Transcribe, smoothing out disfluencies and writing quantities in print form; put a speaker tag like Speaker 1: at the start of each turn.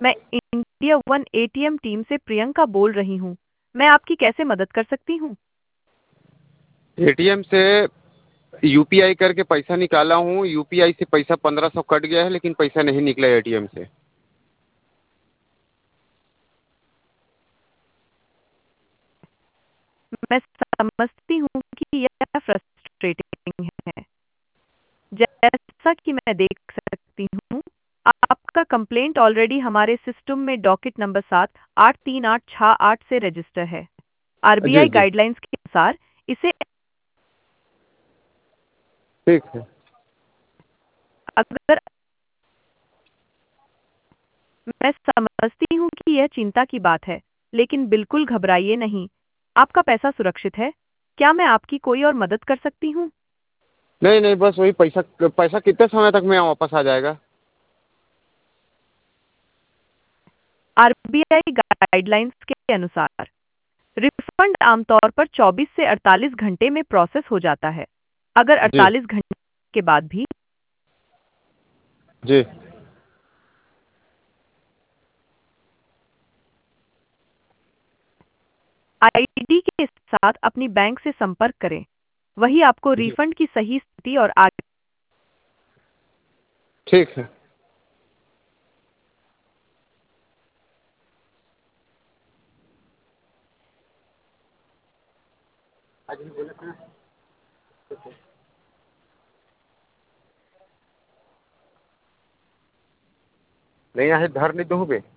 Speaker 1: मैं India one ATM team से प्रियंका बोल रही हूँ। मैं आपकी कैसे मदद कर सकती हूँ?
Speaker 2: एटीएम से यूपीआई करके पैसा निकाला हूँ। यूपीआई से पैसा 1500 कट गया है, लेकिन पैसा नहीं निकला एटीएम से।
Speaker 1: मैं समझती हूँ कि यह फ्रस्ट्रेटिंग है। जैसा कि मैं देख सकती हूँ, आपका कंप्लेंट ऑलरेडी हमारे सिस्टम में डॉकेट नंबर 78386 से रजिस्टर है।
Speaker 2: जी
Speaker 1: आरबीआई
Speaker 2: जी।
Speaker 1: गाइडलाइंस के अनुसार इसे
Speaker 2: ठीक है।
Speaker 1: अगर मैं समझती हूँ कि यह चिंता की बात है, लेकिन बिल्कुल घबराइए नहीं। आपका पैसा सुरक्षित है। क्या मैं आपकी कोई और मदद कर सकती हूँ?
Speaker 2: नहीं नहीं, बस वही पैसा। पैसा कितने समय तक में वापस आ जाएगा?
Speaker 1: आरबीआई गाइडलाइंस के अनुसार रिफंड आमतौर पर 24 से 48 घंटे में प्रोसेस हो जाता है। अगर
Speaker 2: जी
Speaker 1: 48 घंटे के बाद भी
Speaker 2: जी।
Speaker 1: आईडी के साथ अपनी बैंक से संपर्क करें। वही आपको
Speaker 2: जी
Speaker 1: रिफंड की सही स्थिति और आगे
Speaker 2: ठीक है। नहीं, यहाँ धर नहीं दोगे?